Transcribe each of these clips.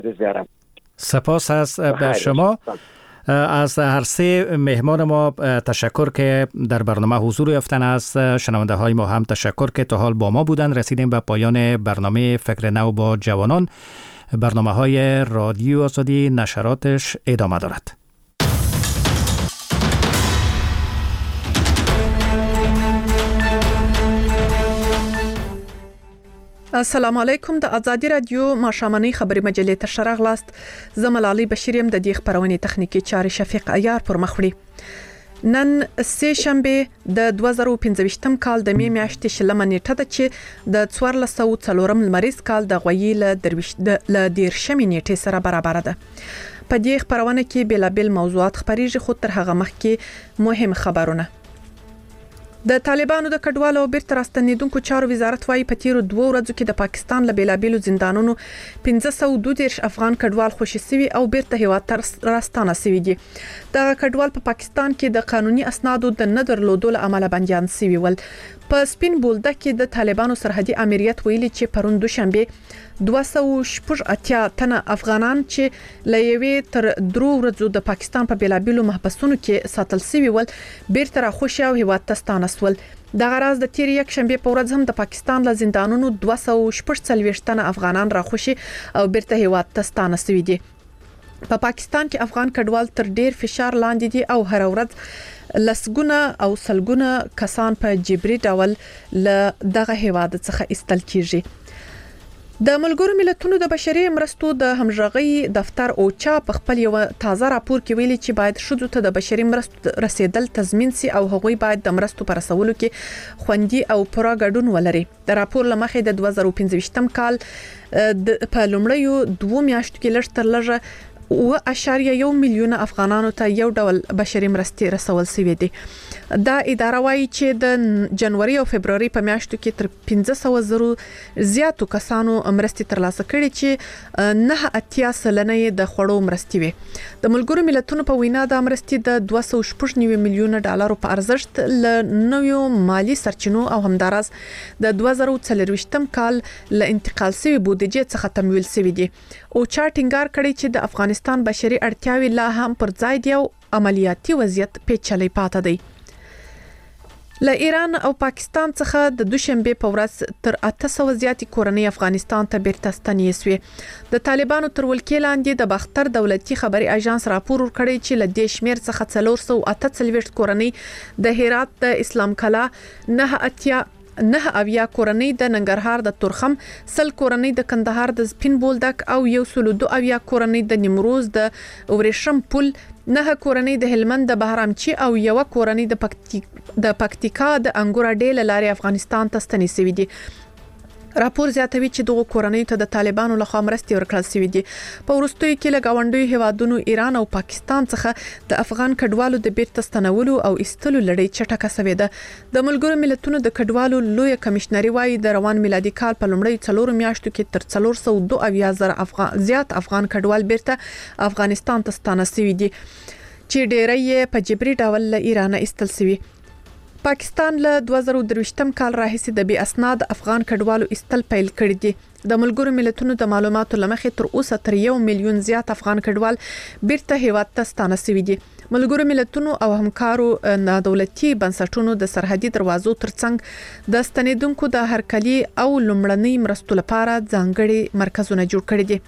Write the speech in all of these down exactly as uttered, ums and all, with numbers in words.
زیارت. سپاس از شما. از هر سه مهمان ما تشکر که در برنامه حضور یافتن. از شنونده های ما هم تشکر که تا حال با ما بودن. رسیدیم به پایان برنامه فکر نو با جوانان. برنامه های رادیو آزادی نشراتش ادامه دارد. السلام علیکم. د آزادی رادیو ماښامنۍ خبري مجلې ته شراغلاست. زه ملالۍ بشیریم. د دې خبرونې تخنیکی چارې شفیق عیار پر مخ وړي. نن سه شنبه د دوه زره او پنځه کال د می میاشتې شلمه نیټه ده چې د څوارلس سوه څلورم لمریز کال د غویي له درویش له دیرشمې نیټې سره برابر ده. په دې خبرونه کې بېلابېل موضوعات خبريږي، خو تر هغه مخکې مهم خبرونه. د طالبانو د کډوالو او بیرته راستنیدونکو چارو وزارت وايي په تیرو دوه ورځو کې د پاکستان له بیلابېلو زندانونو پنځه سوه دوه دېرش افغان کډوال خوشي سوي او بیرته هیواد ته راستانه سوي دي. دغه کډوال په پاکستان کې د قانوني اسنادو د نه درلودو له امله بنديان سوي ول. په سپین بولده کې د طالبانو سرحدي امریت ویلي چې پرون دوشنبه دوه سوه شپږ اتیا تنه افغانان چې لېوي تر درو ورځو د پاکستان په بیلابېلو محبسونو کې ساتل سوي ول بیرته راخوشي او هیواد ته ستانه سول. دغه راز د تیر یک شنبه په ورځ هم د پاکستان له زندانونو دوه سوه شپږ څلوېښت تنه افغانان راخوشي او بیرته هیواد ته ستانه سوي دي. په پا پاکستان کې افغان کډوال تر ډیر فشار لاندې دي او هر ورځ لسګونه او سلګونه کسان په جبري ډول له دغه هیواد څخه ایستل کیږي. د ملګرو ملتونو د بشري مرستو د همغږي دفتر اوچا په خپل یو تازه راپور کې ویلي چې باید شذو ته د بشري مرستو رسیدل تضمین سي او هغوی باید د مرستو پر رسولو کې خوندي او پوره ګډون ولري. د راپور لمخې د دوه زره او پنځه کال په لومړیو دوه میاشتو کې لږ تر لږه او اشاریه یو میلیون افغانانو ته یو ډول بشري مرستې رسول شوې دي. دا اداره وايي چې د جنوري او فبرवरी په میاشتو کې تر پنځه سوه زرو زیاتو کسانو مرستې ترلاسه کړې چې نه اتیا سلنه د خړو مرستې وي. د ملګرو ملتونو په وینا د مرستې د دوه سوه شپږ میلیون ډالرو په ارزښت له نویو مالی سرچینو او همداراز د دوه زره او څلوېښت کال له انتقال شوی بودیجې څخه تمویل شوی دي. او چا ټینګار کړی چې د افغانستان بشري اړتیاوې لا هم پر ځای دي او عملیاتي وضعیت پیچلی پاتې دی. له ایران او پاکستان څخه د دوشنبه په ورځ تر اته سوه زیاتې کورنۍ افغانستان ته بیرته ستنې شوې. د طالبانو تر ولکې لاندې د باختر دولتي خبري اژانس راپور ورکړی چې له دې شمیر څخه څلور سوه اته څلوېښت کورنۍ د هرات د اسلام کلا، نه اتیا نه اویا کورنۍ د ننګرهار د تورخم، سل کورنۍ د کندهار د سپین بولدک او یو سل دو اویا کورنۍ د نیمروز د ورېشم پل، نه کورنۍ د هلمند د بهرامچی او یو کورنۍ د پکتیکا د پکتیکا د انګور ډېل لارې افغانستان ته ستنې شوې دي. راپور زیاتوي چې دغه کورنۍ ته د طالبانو لخوا مرستې ورکړل شوې دي. په وروستیو کې له گاونډیو هیوادونو ایران او پاکستان څخه د افغان کډوالو د بیرته ستنولو او ایستلو لړۍ چټکه شوې ده. د ملګرو ملتونو د کډوالو لوی کمشنري وايي د روان میلادي کال په لومړی څلور میاشتو کې تر څلور سوه دوه اویا زره افغان زیات افغان کډوال بیرته افغانستان ته ستانه شوي دي چې ډېری په جبري ډول له ایران ایستل شوي. پاکستان له دوه زره او درویشتم کال راهیسې د بی اسناد افغان کډوالو ایستل پیل کړی دي. د ملګرو ملتونو د معلوماتو لمخې تر اوسه تر یو میلیون زیات افغان کډوال بیرته هیواد ته ستانه شوي دي. ملګرو ملتونو او همکارو نادولتي بنسټونو د سرحدي دروازو ترڅنګ د ستنیدونکو د هرکلي او لومړنۍ مرستو لپاره ځانګړي مرکزونه جوړ کړي دي.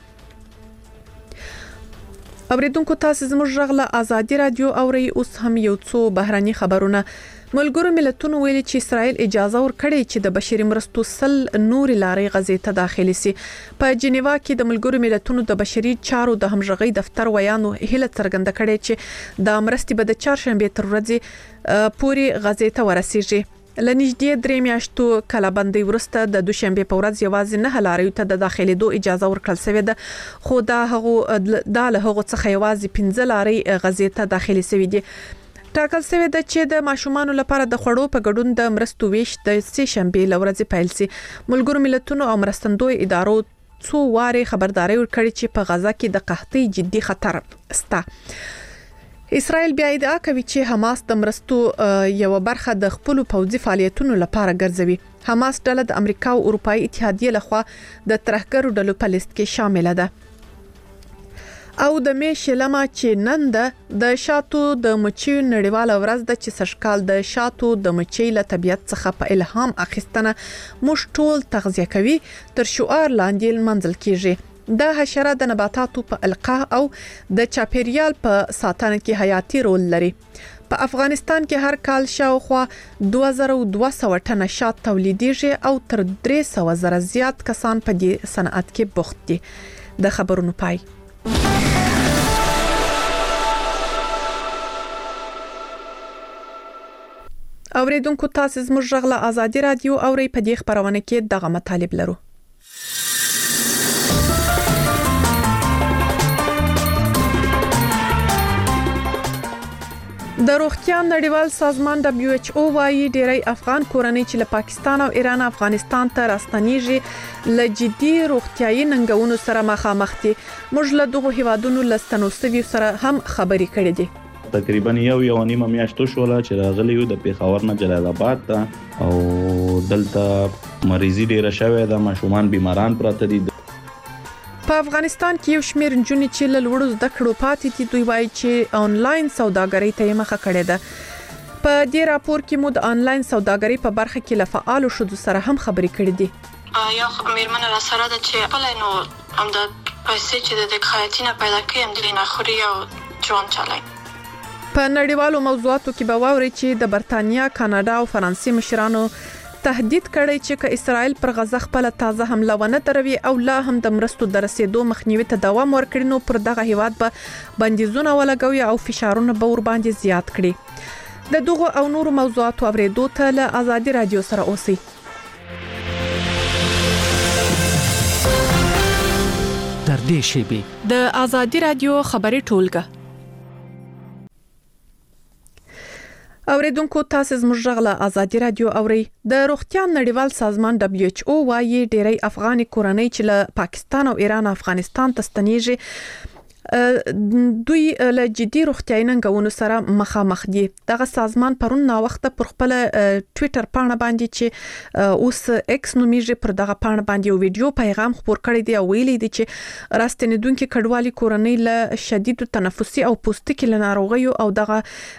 اوریدونکو تاسو زموږ غږ له آزادي رادیو اوري. اوس هم یو څو بهراني خبرونه. ملګرو ملتونو ویلي چې اسرائیل اجازه ورکړي چې د بشري مرستو سل نور لارې غزې ته داخلي سي. په جنیوا کې د ملګرو ملتونو د بشري چارو د همغږي دفتر ویانو هله څرګنده کړي چې د مرستې به د چهارشنبه تر ورځې پوري غزې ته ورسیږي. لنیږدې درې میاشتو کلابندۍ ورسته د دوشنبه په ورځ یوازې نه لارې ته د داخلي دو اجازه ورکړل شوې ده، خو دا هغه د له هغه څخه یوازې پنځه لارې غزې ته داخلي شوې دي. ټاکل شوی ده چې د ماشومانو لپاره د خړو په ګډون د مرستو ویش د سه شنبه لورځ پیل سي. ملګرو ملتونو او مرستندوی ادارو څو واره خبرداري ورکړي چې په غزا کې د قحطۍ جدي خطر سته. اسرائیل بیا ادعا کوي چې حماس د مرستو یو برخه د خپل پوځي فعالیتونو لپاره ګرځوي. حماس ډله د امریکا او اروپאי اتحادیه لخوا د ترهګرو ډلو په لیست کې شامل ده. او د می شلمه چې نن ده د شاتو د مچیو نړیواله ورځ ده چې سږکال د شاتو د مچۍ له طبیعت څخه په الهام اخیستنه موږ ټول تغذیه کوي تر شعار لاندې لمانځل کیږي. دا حشره د نباتاتو په القاح او د چاپیریال په ساتنه کې حیاتي رول لري. په افغانستان کې هر کال شاوخوا دوه زره دوه سوه ټنه شات تولیدېږي او تر درې سوه زره زیات کسان په دې صنعت کې بوخت دي. د خبرونو پای. اوریدونکو تاسو زموږ غږ له آزادي رادیو اوري په دې خبرونه کې دغه مطالب لرو. د روغتیا نړیوال سازمان دبليو ایچ او وايي ډیری افغان کورنۍ چې له پاکستان او ایران افغانستان ته راستنیږي له جدي روغتیايي ننګونو سره مخامخ دي. موږ له دغه هیوادونو لستنوسوي سره هم خبرې کړې دي. تقریبا یو یو نیمه میاشتو شوله چې راغلی یو د پیښور نه جلال آباد ته او دلته مریضي ډیره شوې ده، ماشومان بیماران پراته دي. په افغانستان کې یو شمېر نجونې چې له لوړو زده کړو پاتې دي دوی وایي چې آنلاین سوداګرۍ ته یې مخه کړې ده. په دې راپور کې مو د آنلاین سوداګرۍ په برخه کې له فعالو ښځو سره هم خبرې کړې دي. یو میرمن را سره ده چې خپل نو هم د پیسې چې د خیاطینه پیدا کړي هم د نه خوري او ژوند چلای. په نړیوالو موضوعاتو کې به واوري چې د برتانیا، کاناډا او فرانسې مشرانو تهدید کړی چې که اسرائیل پر غزه خپل تازه حمله ونه دروي او لا هم د مرستو د رسیدو مخنیوي ته دوام ورکړي نو پر دغه هیواد به بندیزونه ولګوي او فشارونه به ور باندې زیات کړي. د دغه او نورو موضوعاتو اوریدو ته له آزادي رادیو سره اوسئ. در دې شیبې د آزادي رادیو خبري ټولګه. اوریدونکو تاسو زموږ غږ له آزادي رادیو اوري. د روغتیا نړیوال سازمان دبليو ایچ او وايي ډیری افغاني کورنۍ چې له پاکستان او ایران افغانستان ته ستنیږي دوی له جدي روغتیايي ننګونو سره مخامخ دي. دغه سازمان پرون نا وخت پر خپل ټوئیټر پاڼه باندې چې اوس ایکس نومیږي پر دغه پاڼه باندې یو ویډیو پیغام خپور کړی دی او ویلي دی چې راستنیدونکو کډوالي کورنۍ له شدید تنفسي او پوستکي له ناروغیو او دغه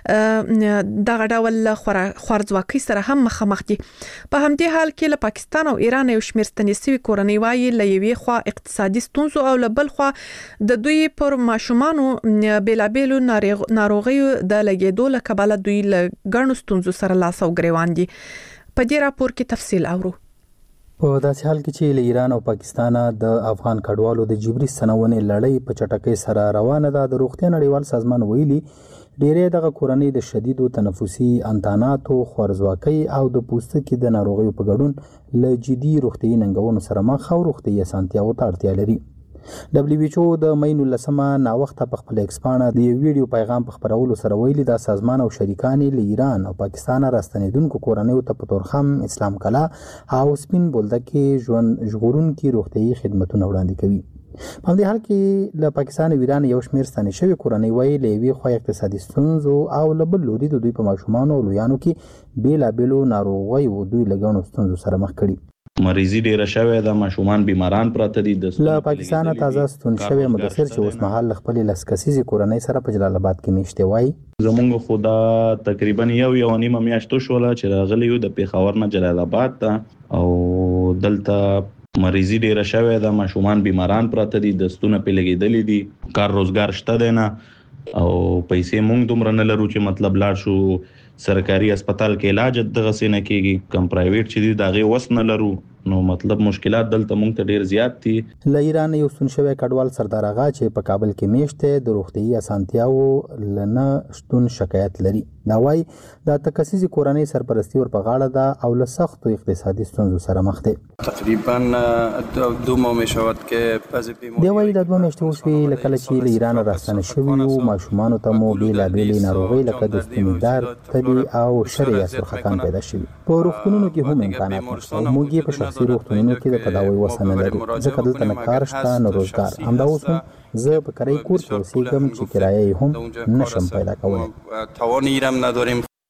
دغه ډول خورځواکۍ سره هم مخامخ دي. په همدې حال کې له پاکستان او ایران یو شمېر ستنیسوي کورنۍ وايي له یوې خوا اقتصادي ستونزو او له بل خوا د دوی پر ماشومانو بیلابیلو ناروغیو د لګیدو له کبله دوی له ګڼو ستونزو سره لاس او ګریوان دي. په دې راپور کې تفصیل اورو. په داسې حال کې چې له ایران او پاکستان د افغان کډوالو د جبري ستنونې لړۍ په چټکۍ سره روانه ده، د روغتیا نړیوال سازمان ویلي ډیری دغه کورنۍ د شدیدو تنفسي انتاناتو، خورځواکۍ او د پوستکي د ناروغیو په ګډون له جدي روغتیايي ننګونو سره مخ او روغتیايي اسانتیاوو ته اړتیا لري. دبليو ایچ او د مې نولسمه ناوخته په خپل ایکس پاڼه د یو ویډیو پیغام په خبرولو سره ویلي دا سازمان او شریکان له ایران او پاکستان راستنیدونکو کورنۍ ته په تورخم، اسلام کلا او سپین بولدک کې ژوند ژغورونکي روغتیايي خدماتونه وړاندې کوي. په دې حال کې له پاکستان او ایران یو شمېر ستنې شوی کورنۍ وایي له یوې خوا اقتصادي ستونزو او له بل لوري د دوی په ماشومانو او لویانو کې بیلابیلو ناروغیو دوی له ګڼو ستونزو سره مخ کړي. مریضي ډیره شوې ده، ماشومان بیماران پراته دي. له پاکستان تازه ستون شوی مدثر چې اوس مهال خپل لس کسیزې کورنۍ سره په جلال آباد کې میشته وای. زمونږ خدا تقریبا یو یو نیمه میاشتو شوله چې راغلی یو د پیښور نه جلال آباد ته او دلته مریضي ډیره شوې ده، ماشومان بیماران پراته دي، دستونه په لګیدلې دي، کار روزګار شته دی نه او پیسې مونږ دومره نه لرو چې مطلب لاړ شو سرکاري هسپتال کې علاج دغه سینه کېږي، کم پرایویټ چې دي دغه وس نه لرو نو مطلب مشکلات دلته مونږ ته ډیر زیات دي. له ایران یو سن شوی کډوال سردار اغا چې په کابل کې میشته د روغتيايي اسانتیاوو لنه شتون شکایت لري. دا وايي د تکسیزي کورنۍ سرپرستی ور په غاړه ده او له سختو اقتصادي ستونزو سره مخ دي. تقریبا دو ماه میشود که بعضی بیماری دی وايي د دوه میاشتې وشوي لکه چې له ایران راستنه شوی او ماشومان ته مو بیلابیلې ناروغۍ لکه د ستونیدار، تبي او شری یا سرخکان پیدا شوي. په روغتونونو کې هم امکانات نشته او موږ په شخصي روغتونونو کې د تداوی وسنه لرو ځکه دلته نه کار شته نه روزګار. همدا اوس زه په کرای کور کې اوسېږم چې کرایه هم نشم پیدا کولی. توان ایرم نداریم.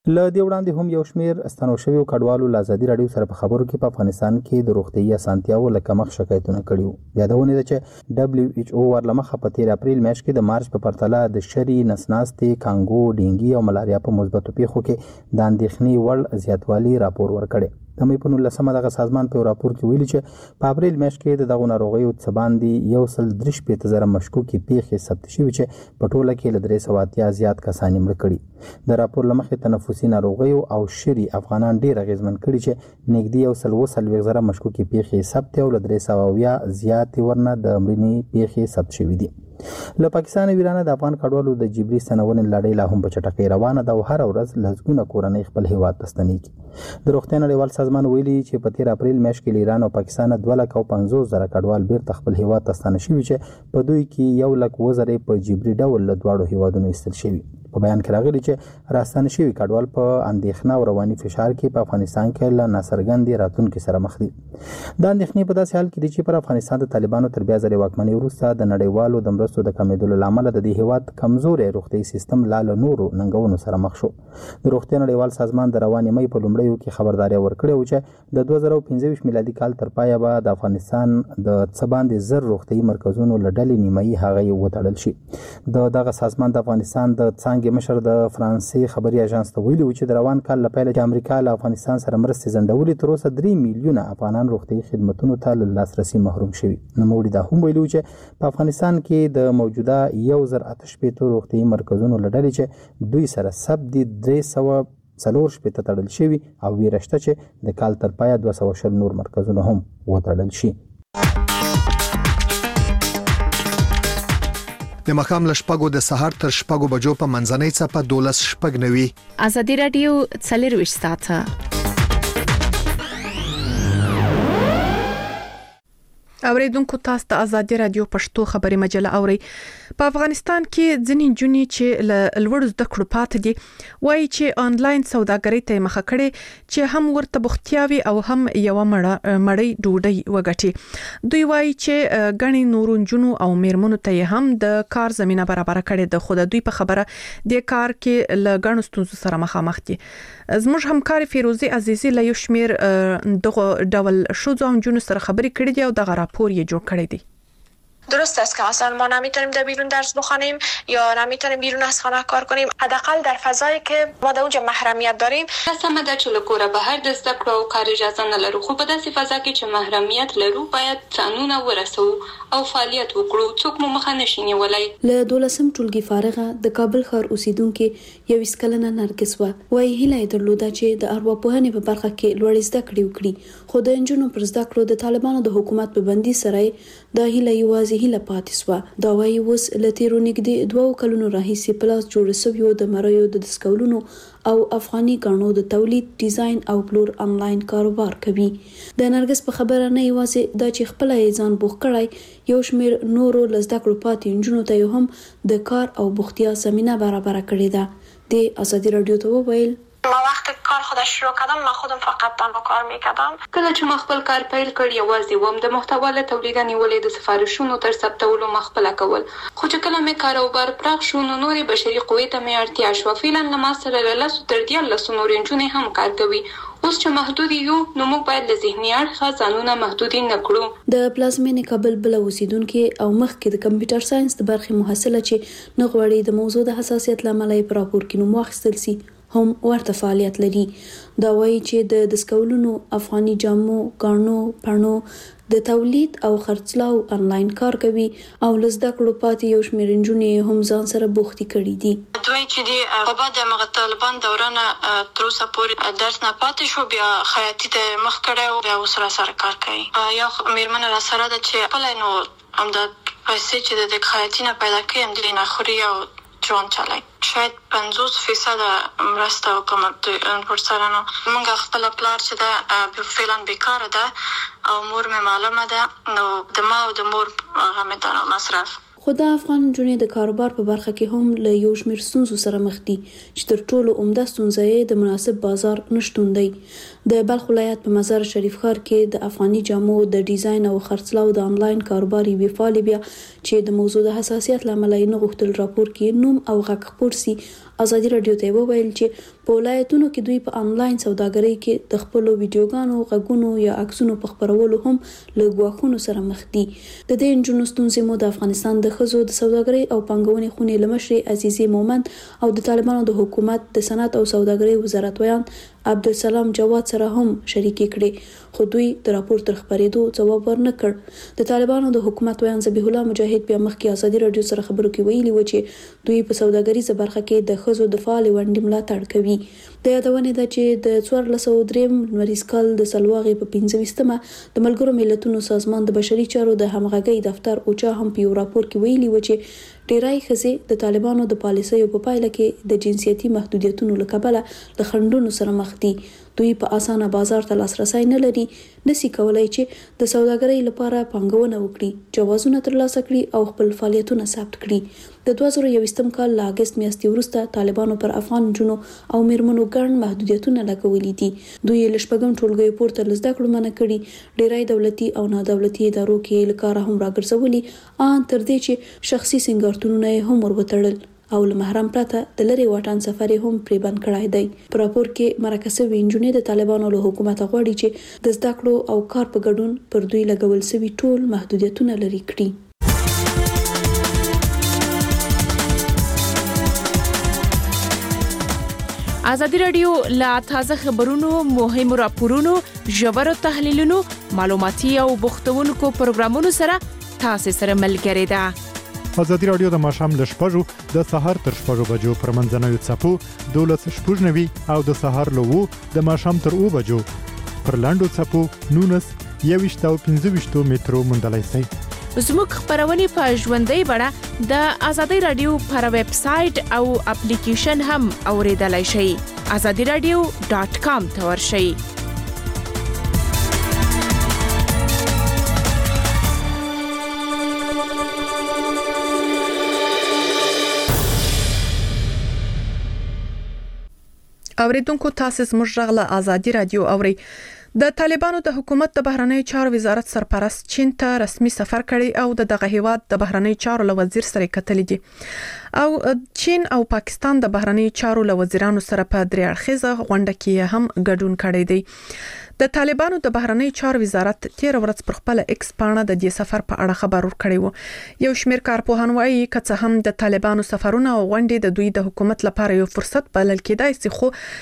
له دې وړاندې هم یو شمېر ستنو شویو کډوالو له ازادي راډیو سره په خبرو کې په افغانستان کې د روغتیايي اسانتیاوو له کمښت شکایتونه کړي وو. یادونه ده چې دبلیو ایچ او ورلمخه په تیر اپریل میاشت کې د مارچ په پرتله د شری، نسناستې، کانګو، ډینګي او ملاریا په مثبتو پیښو کې د اندېښنې وړ زیاتوالی راپور ورکړی. د مې په نولسمه دغه سازمان په راپور کې ویلي چې په اپریل میاشت کې د دغو ناروغیو څخه باندې یو سل درې شپېته زره مشکوکې پیښې ثبت شوي چې په ټوله کې له درې سوه اتیا زیات کسان یې مړه کړي. د راپور له مخې تنفسي ناروغیو او شری افغانان ډېر اغېزمن کړي چې نږدې یو سل اووه څلوېښت زره مشکوکې پیښې ثبت او له درې سوه اویا زیاتې ورنه د مړینې پیښې ثبت شوي دي. له پاکستان او ایران د افغان کډوالو د جبري ستنونې لړۍ لا هم په چټکۍ روانه ده او هر ورځ لسګونه کورنۍ خپل هیواد ته ستنېږي. د روغتیا نړیوال سازمان ویلي چې په تیر اپریل میاشت کې ایران او پاکستان دوه لک او پنځوس زره کډوال بیرته خپل هیواد ته ستانه شوي چې په دوی کې یو لک اووه زره په جبري ډول له دواړو هیوادونو ایستل شوي. په بیان کې راغلي چې راستانه شوي کډوال په اندېښنه او رواني فشار کې په افغانستان کې له ناڅرګندې راتلونکي سره مخ دي. دا اندېښنې په داسې حال کې دي چې پر افغانستان د طالبانو تر بیا ځلې واکمنۍ وروسته د نړیوالو د مرستو د کمېدلو له امله د دې هیواد کمزوری روغتیايي سیستم لا له نورو ننګونو سره مخ شو. د روغتیا نړیوال سازمان د روانې مۍ په لومړیو کې خبرداری ورکړې و چې د دوه زره پنځه ویشت میلادي کال تر پایه به د افغانستان د څه باندې زر روغتیايي مرکزونو له ډلې نیمایي هغه یې وتړل شي. د دغه سازمان د افغانستان د څانګې مشر د فرانسې خبري اژانس ته ویلي و چې د روان کال له پیله چې امریکا له افغانستان سره مرستې ځنډولې تر اوسه درې میلیونه افغانان روغتیايي خدمتونو ته له لاسرسي محروم شوي. نوموړي دا هم ویلي و چې په افغانستان کې د موجوده یو زر اته شپېته روغتیايي مرکزونو له ډلې چې دوی سره ثبت دي درې سوه څلور شپېته تړل شوي او ویره شته چې د کال تر پایه دوه سوه شل نور مرکزونه هم وتړل شي. د مخام له شپږو د سهار تر شپږو بجو په منځنۍ څپه دولس شپږ نوي. ازادي راډیو څلرویشت ساعته اوریدونکو تاسو ته ازادي راډیو پښتو خبري مجله اوري. په افغانستان کې ځینې جونې چې ل لوړ زده کړو پات دي وایي چې آنلاین سوداګرۍ ته مخه کړي چې هم ورته بوختیاوي او هم یو مړه مړی ډوډۍ وګټي. دوی وایي چې غني نورونجونو او میرمنو ته هم د کار زمينه برابر کړي د خود دوی په خبره د کار کې ل غنو ستونزو سره مخامخ دي. زموږ همکار فیروزي عزیزی له یو شمیر دغه ډول شوزو هم جون سره خبرې کړې دي او دغه راپور یې جوړ کړی دی. درست است که اصلا ما نمیتونیم در بیرون درس بخوانیم یا نمیتونیم بیرون از خانه کار کنیم، حداقل در فضایی که ما در اونجا محرمیت داریم. سمه ده چې له کوره بهر د زده کړو او کار اجازه نه لرو، خو په داسې فضا کې چې محرمیت لرو باید ځانونه ورسو او فعالیت وکړو، څوک مو مخه نشي نیولای. له دولسم ټولګي فارغه د کابل ښار اوسیدونکو یو اسکلنه نرګس و وایي هیله درلوده چې د ارواپوهنې په برخه کې لوړ زده کړې وکړي، خو د انجونو پر زده کړو د طالبانو د حکومت په بندي سره د هیله یوازې هیله پاتې سوه. دا وایي اوس له تیرو نږدې دوه کلونو راهیسې په لاس جوړ شویو د مریو د دسکولونو او افغاني ګاڼو د تولید، ډیزاین او پلور انلاین کاروبار کوي. د نرګس په خبره نه یوازې دا چې خپل ځان بوخ کړی، یو شمیر نورو لزده کړو پاتې انجونو ته هم د کار او بوختیا زمينه برابر کړې ده. د ازادي رادیو ته وویل ما وقتی کار خودش شروع کردم من خودم فقط تنها کار میکردم. کله چې ما خپل کار پیل کړ یوازې وم د محتوا له تولید نیولې د سفارشونو تر ثبتولو مخبل کول، خو چې کله مې کاروبار پراخ شو نو نورې بشري قوې ته مې اړتیا شو. فعلا له ما سره له لسو تر دیارلسو نورې نجونې هم کار کوي. اوس چې محدود یو نو موږ باید له ذهني اړخه ځانونه محدود نه کړو. د پلازمینې کابل بل اوسیدونکو او مخکې د کمپیوټر ساينس د برخې محصله چې نه غواړي د موضوع د حساسیت لامل یې پر راپور کې نوم واخیستل سي هم ورته فعالیت لري. دا وایي چې د دسکولونو، افغاني جامو، ګاڼو، پڼو د تولید او خرڅلاو انلاین کار کوي او لزده کړو پاتې یو شمېر نجونې هم ځان سره بوختي کړي دي. دوی چې دی په بعد د طالبان دوران تر اوسه پورې درس نه پاتې شو، بیا خیاطي ته مخ کړی او بیا اوس را سره کار کوي. یو میرمن را سره ده چې خپله نو همدا پیسې چې د خیاطي نه پیدا کوي همدلې نه خوري او ژوند چلای. شاید پنځوس فیصد مرسته وکړم ورسره. نو موږ خپل پلار چې ده فعلا بیکاره ده او مور مې معلومه ده، نو د ما او د مور هغه مې د مصرف. خو د افغان نجونې د کاروبار په برخه کې هم له یو شمېر ستونزو سره مخ دي چې تر ټولو عمده ستونزه یې د مناسب بازار نشتون دی. د بلخ ولایت په مزار شریف ښار کې د افغاني جامو د ډیزاین او خرڅلاو د انلاین کاروبار یوې فعالې بیا چې د موضوع د حساسیت له امله یې نه غوښتل راپور کې نوم او غږ خپور سي، ازادي راډیو ته وویل چې په ولایتونو کې دوی په انلاین سوداګرۍ کې د خپل ویډیوګانو غږونو یا عکسونو په خپرولو هم له ګواښونو سره مخ دي. د دې انجونو ستونزې مو د افغانستان د ښځو د سوداګرۍ او پانګونې خونې له مشرې عزیزې مومند او د طالبانو د حکومت د صنعت او سوداګرۍ وزارت ویان عبدالسلام جواد سره هم شریکې کړې، خو دوی د راپور تر خبرېدو ځواب ورنه کړ. د طالبانو د حکومت ویان ذبیح الله مجاهد بیا مخکې ازادي راډیو سره خبرو کې ویلي و چې دوی په سوداګریزه برخه کې د ښځو د فعال ونډې ملاتړ کوي. د یادونې ده چې د څوارلس سوه دریم لمریز کال د سلواغې په پنځه ویشتمه د ملګرو ملتونو سازمان د بشري چارو د همغږۍ دفتر اوچا هم په یو راپور کې ویلي و چې ډیری ښځې د طالبانو د پالیسیو په پایله کې د جنسیتي محدودیتونو له کبله له خنډونو سره مخ دي. دوی په اسانه بازار ته لاسرسی نه لري، نسی کولای چې د سوداګرۍ لپاره پانګونه وکړي، جوازونه ترلاسه کړي او خپل فعالیتونه ثبت کړي. د دوه زره یوویشتم کال له اګست میاشتې وروسته طالبانو پر افغان نجونو او میرمنو ګڼ محدودیتونه لګولي دي. دوی له شپږم ټولګیو پورته له زده کړو منع کړي، ډیری دولتي او نادولتي ادارو کې له کاره هم راګرځولي، ان تر دې چې شخصي سنگارتونونه هم ور وتړل او له محرم پرته د لري واټن سفر هم پرې بند کړای دی. په راپور کې مرکه شوی انجونې د طالبانو له حکومت غواړي چې د زده کړو او کار په ګډون پر دوی لګول شوی ټول محدودیتونه لري کړي. ازادي راډیو لا تازه خبرونو، مهمو راپورونو، ژورو تحلیلونو، معلوماتي او بوختونکو پروګرامونو سره تاسو سره ملګری ده. ازادي راډیو د ماښام له شپږو د سهار تر شپږو بجو پر منځنوي څپو دولس شپږ نوي او د سهار له اوو د ماښام تر اوو بجو پر لاندو څپو نولس یوویشت او پنځه ویشت مترو موندلای شئ. زموږ خبرونه په ژوندۍ بڼه د ازادي راډیو پر ویب سټ او اپلیکیشن هم اوریدلای شئ. ازادي راډیو ډاټ کام ته ورشئ. اوریدونکو تاسو زموږ غږ له ازادي راډیو اوري. د طالبانو د حکومت د بهرنیو چارو وزارت سرپرست چین ته رسمي سفر کړی او د دغه هیواد د بهرنیو چارو له وزیر سره کتلې دي او چین او پاکستان د بهرنیو چارو له وزیرانو سره په درې اړخیزه غونډه کې هم ګډون کړی دی. د طالبانو د بهرنیو چارو وزارت تیر ورځ پر خپل ایکس پاڼه د دې سفر په اړه خبر ورکړی و. یو شمېر کارپوهان وایي که څه هم د طالبانو سفرونه او غونډې د دوی د حکومت لپاره یو فرصت بلل کېدای شي،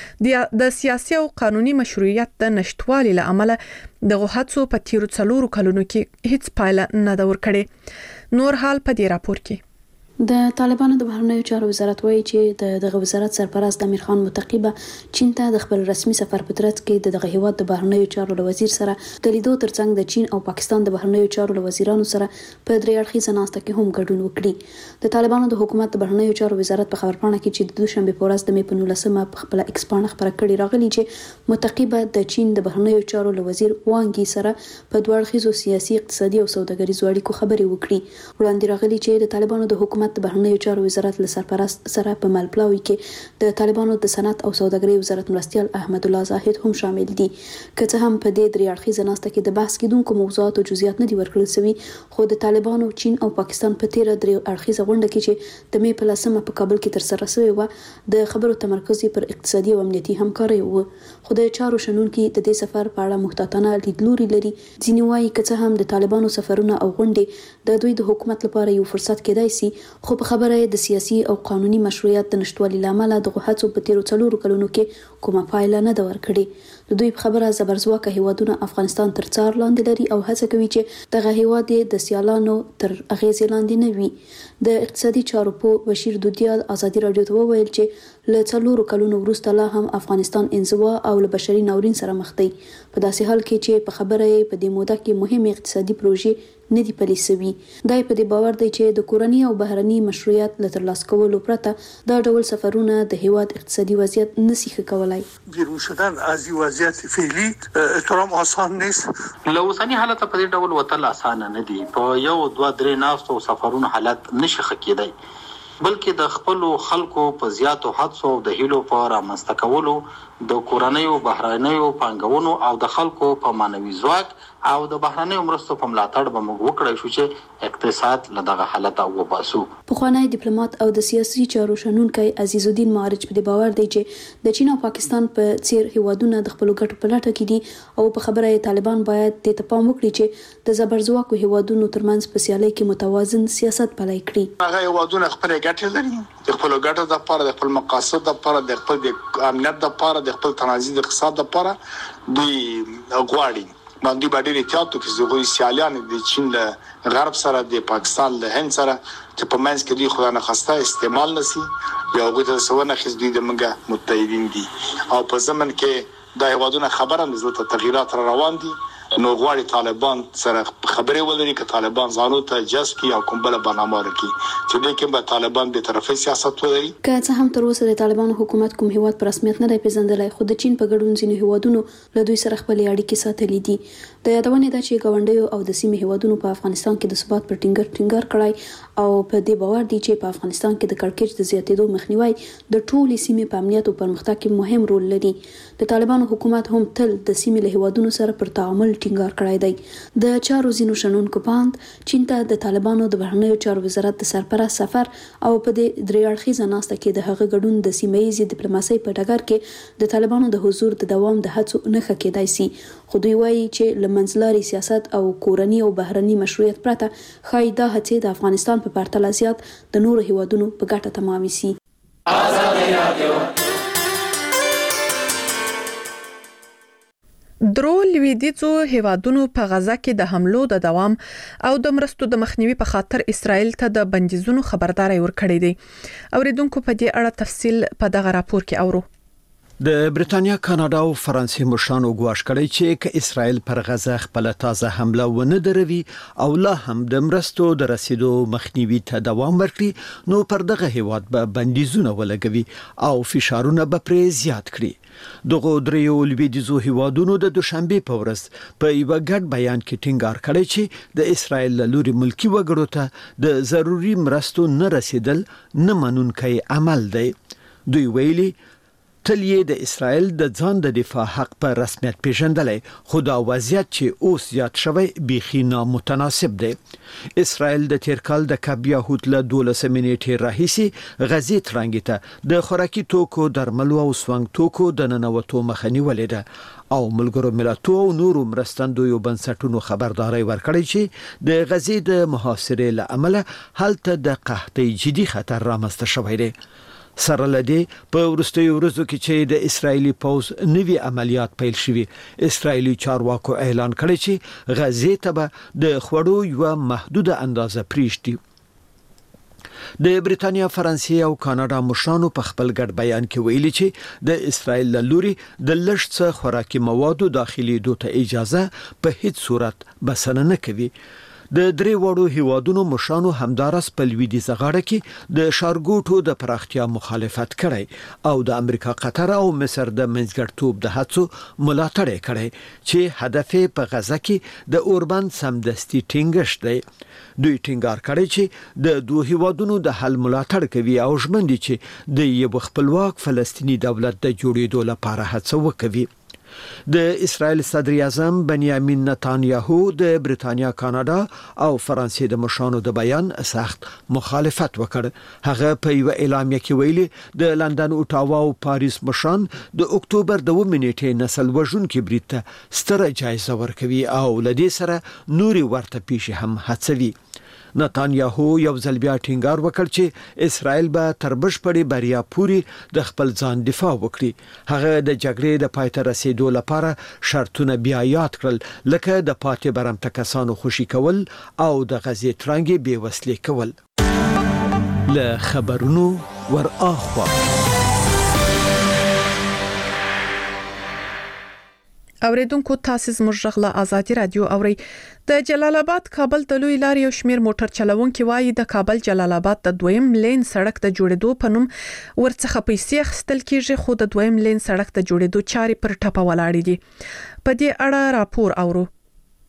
خو د سیاسي او قانوني مشروعیت د نشټوالي له امله دغه هڅو په تیرو څلورو کلونو کې هیڅ پایله نه ده ورکړې. نور حال په دې راپور کې. د طالبانو د بهرنیو چارو وزارت وایي چې د دغه وزارت سرپرست امیر خان متقیبه چین ته د خپل رسمي سفر په ترڅ کې د دغه هیواد د بهرنیو چارو له وزیر سره د لیدو ترڅنګ د چین او پاکستان د بهرنیو چارو له وزیرانو سره په درې اړخیزه ناسته کې هم ګډون وکړي. د طالبانو د حکومت د بهرنیو چارو وزارت په خبرپاڼه کې چې د دوشنبه په ورځ د مې په نولسمه په خپل ایکس پاڼه خبره کړې راغلي چې متقیبه د چین د بهرنیو چارو له وزیر وانګي سره په دوه اړخیزو سیاسي، اقتصادي او سوداګریزو اړیکو خبرې وکړي. وړاندې راغلي چې د طالبانو د حکومت د بهرنیو چارو وزارت له سرپرست سره په ملپلاوي کې د طالبانو د صنعت او سوداګرۍ وزارت مرستیال احمد الله زاهد هم شامل دي. که څه هم په دې درې اړخیزه ناسته کې د بحث کېدونکو موضوعات او جزئیات نه دي ورکړل شوي، خو د طالبانو، چین او پاکستان په تیر درې اړخیزه غونډه کې چې د مې په لسمه په کابل کې ترسره شوې و د خبرو تمرکز پر اقتصادي او امنیتي همکارۍ و. خو د چارو شنونکي د دې سفر په اړه محتاطانه لیدلوري لري. ځینې وایي که څه هم د طالبانو سفرونه او غونډې د دوی د حکومت لپاره یو فرصت کېدای شي، خو په خبره د سیاسي او قانوني مشروعیت د نشټوالي لامل دغه هڅو په تیرو څلورو کلونو کې کومه پایله نه ده ورکړې. د دوی په خبره زبرځواکه هیوادونه افغانستان تر څار لاندې لري او هڅه کوي چې دغه هیواد د سیالانو تر اغیزې لاندې نه وي. د اقتصادي چارو په بشیر دودیال ازادي راډیو ته وویل چې له څلورو کلونو وروسته لا هم افغانستان انزوا او له بشري ناورین سره مخ دی، په داسې حال کې چې په خبره یې په دې موده کې مهمه اقتصادي پروژې نه دی پلي شوي. دا په دې باور دی چې د کورني او بهرني مشروعیت له ترلاسه کولو پرته دا ډول سفرونه د هیواد اقتصادي وضعیت نشي ښه کولای. بیرون شدن از این وضعیت فعلی احترام آسان نیست. له اوسني حالت په دې ډول وتل اسانه نه دي. په یو دوه درې ناستو سفرونو حالت نشي ښه کېدای. بلکې د خپل خلکو په زیاتو حدسو د هیلو په رامنځته کولو د کورنیو بهرنیو پانګونو او د خلکو په مانوي ځواک او د بهرنیو مرستو په ملاتړ به موږ وکړای شو چې اقتصاد له دغه حالت وباسو. پخوانی ډیپلوماټ او د سیاسي چارو شنونکی عزیز الدین معارج په باور دی چې د چین او پاکستان په څیر هیوادونه د خپل ګټو په لټه کې دي او په خبره طالبان باید د تپام وکړي چې د زبرځواکو هیوادونو ترمنځ په سیالۍ کې متوازن سیاست پلی کړي. هغه هیوادونه خپل ګټې لري، د خپل ګټو لپاره، د خپل مقاصد لپاره، د خپل امنیت لپاره، د خپل تنظیم اقتصاد لپاره دوی غواړي باندې باندې احتیاط وکړي چې دوی سیالان د چین له غرب سره، د پاکستان له هند سره چې په منځ کې دوی خدای نه خواسته استعمال نشي یا هغه د سونه خز دوی د منګه متحدین دي او په زمن کې د هیوادونو خبره نزلت تغیرات را روان دي. نو غواړي طالبان سره خبرې ولري چې طالبان ځانو ته جذب کی او کوم بل برنامه ورکړي چې دې کې به طالبان به طرفي سیاست ولري. که څه هم تر اوسه د طالبانو حکومت کوم هیواد پر رسمیت نه دی پیژندلی، خو د چین په ګډون ځینې هیوادونو له دوی سره خپل اړیکې ساتلې دي. د یادونې ده چې ګاونډیو او د سیمې هیوادونو په افغانستان کې د ثبات پر ټینګر ټینګار کړی او په دې باور دي چې په افغانستان کې د کړکېچ د زیاتېدو مخنیوي د ټولې سیمې په امنیت او پرمختګ کې مهم رول لري. د طالبانو حکومت هم تل د سیمې له هیوادونو سره پر تعامل ټینګار کړی دی. د چارو زینو شنونکو باند چین ته د طالبانو د بهرنیو چارو وزارت د سرپرست سفر او په دې درې اړخیزه ناسته کې د هغه ګډون د سیمه ییزې ډیپلوماسۍ په ډګر کې د طالبانو د حضور د دوام د هڅو نښه کېدای شي. خو دوی وایي چې له منځلاري سیاست او کورني او بهرني مشروعیت پرته ښایي دا هڅې د افغانستان په پرتله زیات د نورو هیوادونو په ګټه تمامې شي. درو لویدیځو هیوادونو په غزا کې د حملو د دوام او د مرستو د مخنیوي په خاطر اسرائیل ته د بندیزونو خبرداري ورکړې دي. اوریدونکو په دې اړه تفصیل په دغه راپور کې اورو. د بریتانیا، کاناډا او فرانسې مشرانو ګواښ کړی چې ک اسرائیل پر غزا خپل تازه حمله ونه دروي او لا هم د مرستو د رسیدو مخنیوي ته دوام ورکړي، نو پر دغه هیواد به بندیزونه ولګوي او فشارونه به پرې زیات کړي. دغه دریو لویدیځو هیوادونو د دوشنبه په ورځ په یو ګډ بیان کې ټینګار کړی چې د اسرائیل له لوري ملکی وګړو ته د ضروري مرستو نه رسیدل نه منونکی عمل دی. دوی ویلي تل یې د اسرائیل د ځان د دفاع حق په رسمیت پیژندلی، خو دا وضعیت چې اوس زیات شوی بیخي نامتناسب دی. اسرائیل د تیر کال د کب یهود له دولسمې نیټې راهیسې غزې تړانګې ته د خوراکي توکو، درملو او سونګ توکو د ننوتو مخه نیولې ده او ملګرو ملتونو او نورو مرستندویو بنسټونو خبرداري ورکړې چې د غزې د محاصرې له امله هلته د قحطۍ جدي خطر رامنځته شوی دی. سره لدی په وروستیو ورځو کې چې د اسرایلی پوز نوي عملیات پیل شوي، اسرایلی چارواکو اعلان کړی چې غزې ته به د خوړو یو محدوده اندازه پریږدي. د بریتانیا، فرانسې او کاناډا مشرانو په خپل ګډ بیان کې ویلي چې د اسرائیل له لوري د لږ څه خوراکي موادو داخلي دوه ته اجازه په هیڅ صورت بسنه نه کوي. د درې وړو هیوادونو مشرانو همدارس په لویدیځه غاړه کې د شارګوټو د پراختیا مخالفت کړی او د امریکا، قطر او مصر د منځګړیتوب د هڅو ملاتړ کړی چې هدف په غزا کې د اوربند سمدستي ټینګښت دی. دوی ټینګار کړی چې د دوه هیوادونو د حل ملاتړ کوي او ژمن دي چې د یو خپلواک فلسطینی دولت د جوړېدو لپاره هڅه وکوي. د اسرائیل صدر اعظم بنیامین نتانیاهو د بریتانیا، کاناډا او فرانسې د مشرانو د بیان سخت مخالفت وکړ. هغه په یو اعلامیه کې ویلي د لندن، اوټاوا او پاریس مشران د اکتوبر د اوومې نیټې نسل وژونکي برید ته ستره جایزه ورکوي او لدې سره نوري ورته پیښې هم هڅوي. نتانیاهو یو ځل بیا ټینګار وکړ چې اسرائیل به تر بشپړې بریا پورې د خپل ځان دفاع وکړي. هغه د جګړې د پای ته رسیدو لپاره شرطونه بیا یاد کړل، لکه د پاتې برمته کسانو خوشي کول او د غزې تړانګې بې وسلې کول. له خبرونو ور اخوا اوریدونکو تاسو زموږ غلا آزادي رادیو اوري. د جلال آباد کابل د لوی لارې یو شمیر موټر چلوونکي وایي د کابل جلال آباد د دویم لین سړک د جوړېدو په نوم ورڅخه پیسې اخیستل کیږي، خو د دویم لین سړک د جوړېدو چارې پر ټپه ولاړې دي. په دې اړه راپور اورو.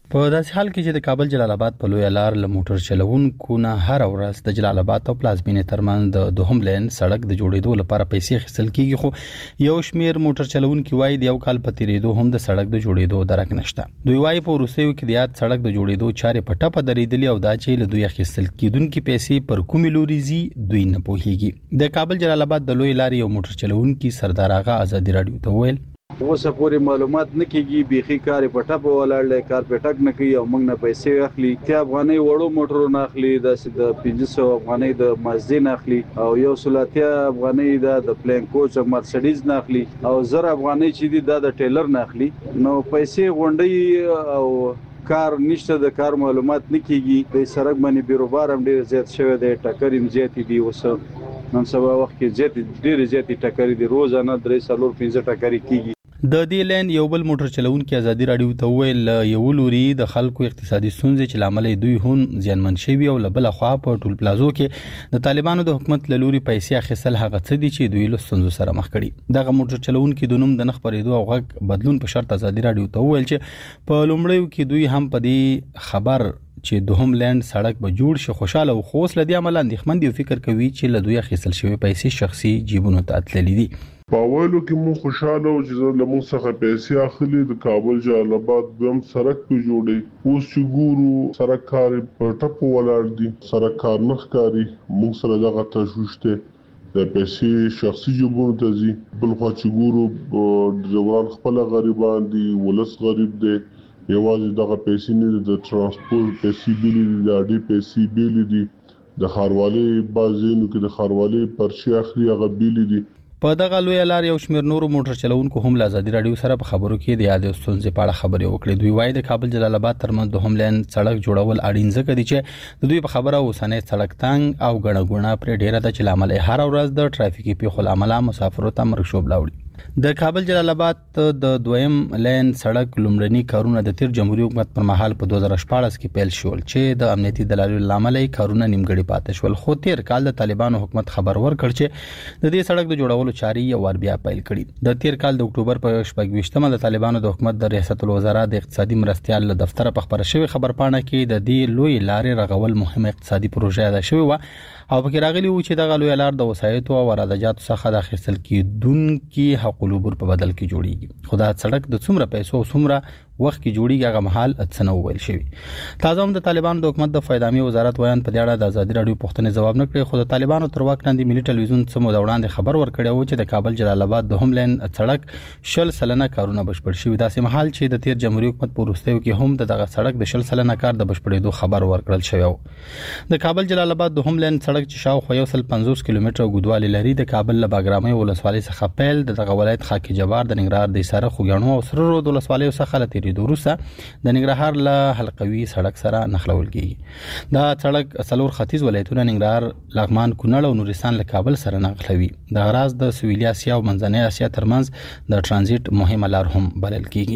په داسې حال کې چې د کابل جلال آباد په لوی لار له موټر چلوونکو نه هر ورځ د جلال آباد او پلازمینې ترمن د دوهم لین سړک د جوړېدو لپاره پیسې خصل کیږي، خو یو شمیر موټر چلوونکو وایي د یو کال په تیریدو هم د سړک د جوړېدو درک نشته. دوی وایي په روسیو کې د یاد سړک د جوړېدو چارې په ټپه درېدلې او دا چې له دوی خصل کیدونکو پیسې پر کومې لوري زی دوی نه پوهیږي. د کابل جلال آباد د لوی لارې یو موټر چلوونکو سردار آغا آزادي رادیو ته ویل اوسه پورې معلومات نه کیږي، بيخي کار په ټاپ ولاړل، کار په ټاک نه کوي او موږ نه پیسې اخلي. ته افغاني وړو موټرو نه اخلي، د پنځه سوه افغاني د مازدین اخلي او یو سلاتیا افغاني د پلین کوچ او مرسيډیز نه اخلي او زر افغاني چې دی د ټیلر نه اخلي. نو پیسې غونډي او کار نشته، د کار معلومات نه کیږي. د سړک باندې بیروبار هم ډیر زیات شوی دی، ټکر هم زیات دي. اوسه نن سبا وخت کې زیات ډیر زیات ټکر دي، روزانه درې سالور پنځه ټکر کیږي. د دې لین یو بل موټر چلوونکو آزادي رادیو ته ویل یو لوري د خلکو اقتصادي ستونزې چې لامل دوی هم ځانمن شوي او لبل خوا په ټول پلازو کې د طالبانو د حکومت له لوري پیسې اخیستل هغه څه دي چې دوی له ستونزو سره مخ کړي. دغه موټر چلوونکو د نوم د نخ پرېدو او غږ بدلون په شرط آزادي رادیو ته ویل چې په لومړیو کې دوی هم په دې خبر چې دوهم لند سړک به جوړ شي خوشاله او خوص لدی عمل اندېښمن دي او فکر کوي چې له دوی اخیستل شوی پیسې شخصي جیبونو ته تللي دي. پاولو کې مو خوشاله او چې له موږ څخه پیسې اخلي د کابل جلال آباد دوم سړک په جوړي. اوس چې ګورو سړک کار په ټپو ولاړ دي، سړک کار نه ښکاري. موږ سره دغه تشویش ته د پیسې شخصي جیبونو ته ځي. بل خو چې ګورو ډرایوران خپل غریبان دي، ولس غریب دي. یوازې دغه پیسې نه د ترانسپورت پیسې بیل دي، د اډي پیسې بیل دي، د خاروالي بازینو کې د خاروالي پرچی اخلي هغه بیل دي. په دغه لوی لار یو شمیر نورو موټر چلوونکو هم له آزادي رادیو سره په خبرو کې د یاد ستونزې په اړه خبرې وکړې. دوی وایي د کابل جلال آباد ترمن دوهم لین سړک جوړول اړین ځکه دي چې د دوی په خبره اوسنۍ سړک تنګ او ګڼه ګوڼه پر ډیره د چلامل هر ورځ د ټرافیکي پیښو لامل مسافرو ته مرګ شوب لاوړي. د کابل جلال آباد د دویم لین سړک لومړني کارونه د تیر جمهوریت حکومت پر مهال په دوه زره شپاړس کې پیل شول چې د امنیتي دلایلو لامل کارونه نیمګړي پاتې شول. خو تیر کال د طالبانو حکومت خبر ورکړ چې د دې سړک د جوړولو چاري یو ور بیا پیل کړي. د تیر کال د اکتوبر په شپږ ویشتمه د طالبانو د حکومت د ریاست الوزرا د اقتصادي مرستيال له دفتر په خبره شوی خبرپاڼه کې د دې لوی لارې رغول مهمه اقتصادي پروژه ده شوی و او پکې راغلی و چې دغه لوی لار د وسایتو او رادجاتو څخه د خپل کېدونکو حق العبور په بدل کې جوړیږي. خو دا سړک د څومره پیسو او څومره وخت کې جوړیږي هغه محل اتسنو ویل شوی. تازه هم د طالبانو د حکومت د فایدامي وزارت ویان په دې اړه د آزادي رادیو پوښتنې جواب نه کړی. خو د طالبانو تر واک لاندې ملي ټلویزیون څخه مو د وړاندې خبر ورکړی و چې د کابل جلال آباد دوهم لین سړک شل سلنه کارونه بشپړ شوی. داسې محل چې د تیر جمهوریت حکومت په وروستیو کې هم دغه سړک د شل سلنه کار د بشپړېدو خبر ورکړل شوی و. د کابل جلال آباد دوهم لین سړک چې شاوخوا یو سل پنځوس کیلومتره اوږدوالی لري د کابل له باګرامۍ ولسوالۍ څخه پیل د دغه ولایت خاکي جبار د ننګرهار د سره خوګانو او سره رود ولسوالۍ څخه لتیری دوروسه د ننګرهار له حلقوي سړک سره نښلول کیږي. دا سړک څلور ختیځ ولایتونه ننګرهار، لغمان، کونړ او نورستان له کابل سره نښلوي. د غراز د سویلي اسیا او منځنۍ اسیا ترمنځ د ترانزیت مهمه لار هم بلل کیږي.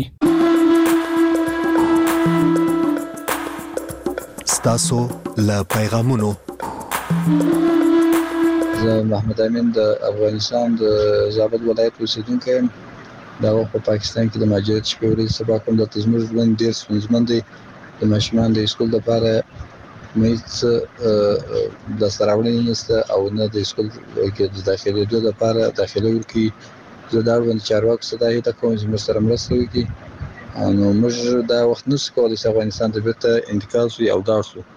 ستاسو له پیغامونو زه محمد امین د افغانستان د زابل ولایت اوسیدونکی یم. دا په پاکستان کې د مهاجرت شپې ورځې سبا کوم د تزمر ژوند ډېر ستونزمن دی. د ماشومان د اسکول لپاره مېڅ د سراوړنې نشته او نه د اسکول کې د داخلېدو لپاره داخله ورکړي. زه دا اړوند چارواکو څخه دا هیله کوم چې موږ سره مرسته وکړي. نو موږ دا وخت نشو کولی چې افغانستان ته بیرته انتقال شو او لاړ شو.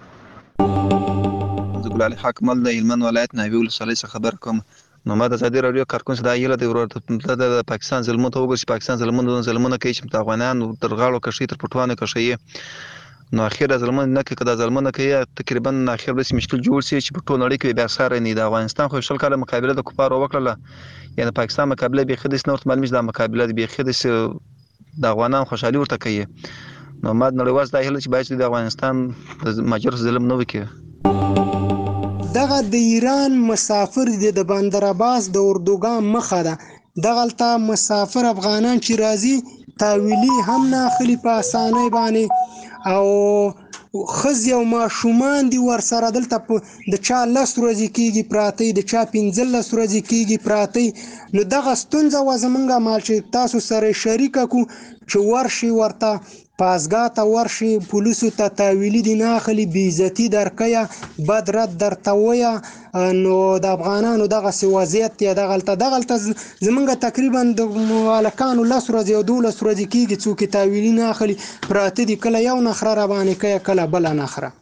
زه ګل علي حق مل د هلمند ولایت ناوې ولسوالۍ څخه خبر کوم. نو ما د ازادي رادیو کارکون څخه دا هیله دی ورته د پاکستان ظلمونو ته وګورئ چې پاکستان ظلمونه ظلمونه کوي چې د افغانانو تر غاړو کشي تر پټوانو کشي. نو اخر ظلمونه نه کوي کدا ظلمونه کوي تقریبا اخر به مشکل جوړ شي چې په ټول نړۍ کې بیا سره نه د افغانستان خو شل کاله مقابله د کفارو وکړه. یعنی پاکستان مقابله به خدای سنورت معلومه د مقابله به خدای د افغانان خوشحالي ورته کوي. نو ما نړیوال دا هیله چې باید د افغانستان د ماجر ظلم نه وکړي. دغه د ایران مسافر د بندر عباس د اردوګان مخه ده. دغلته مسافر افغانان چې راځي تاویلی هم نه اخلي په اسانۍ باندې او خزي او ماشومان دي ورسره دلته د چا لس ورځې کېږي پراته د چا پنځلس ورځې کېږي پراته. نو دغه ستونزه و زمونږه مال چې تاسو سره شریکه کو چې ورشي ورته پاسګاه ته ورشي پولیسو ته تاویلی دي نه اخلي بې عزتي درکیا بد رد درته ویا نو د افغانانو دغه وضعیت یا دغلته دغلته زمونږ تقریبا د مالکانو لس ورځې او دولس ورځې کېږي څوک یې تاویلي نه اخلي پراته دي کله یو نخره راباندې کوي کله بله نخره.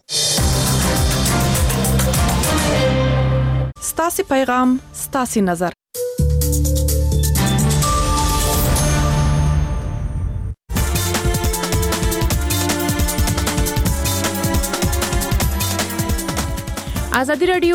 ستاسې پیغام ستاسې نظر. ازادي رادیو